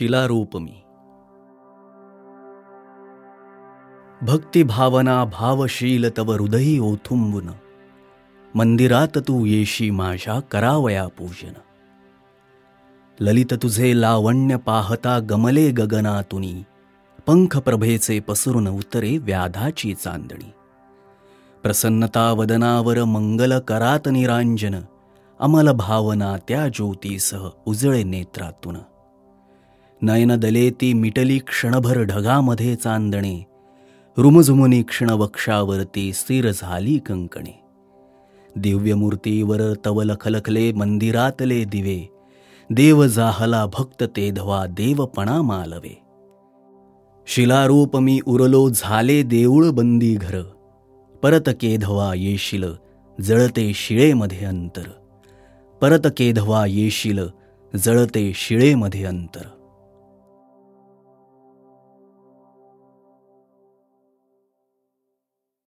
शिलारूप मी. भक्तिभावना भावशील तव हृदयी ओथुंबुन, मंदिरात तू येशी माझ्या करावया पूजन. ललित तुझे लावण्य पाहता गमले गगनातुनी, पंख प्रभेचे पसरून उतरे व्याधाची चांदणी. प्रसन्नता वदनावर मंगल करात निरांजन, अमल भावना त्या ज्योतीसह उजळे नेत्रातून. नयन दलेती मिटली क्षणभर ढगामध्ये चांदणे, रुमझुमुनी क्षण वक्षावरती स्थिर झाली कंकणे. दिव्यमूर्तीवर तव लखलखले मंदिरातले दिवे, देव जाहला भक्त तेधवा देवपणा मालवे. शिलारूप मी उरलो झाले देऊळ बंदी घर, परत केधवा येशील जळते शिळेमध्ये अंतर. परत केधवा येशील जळते शिळेमध्ये अंतर.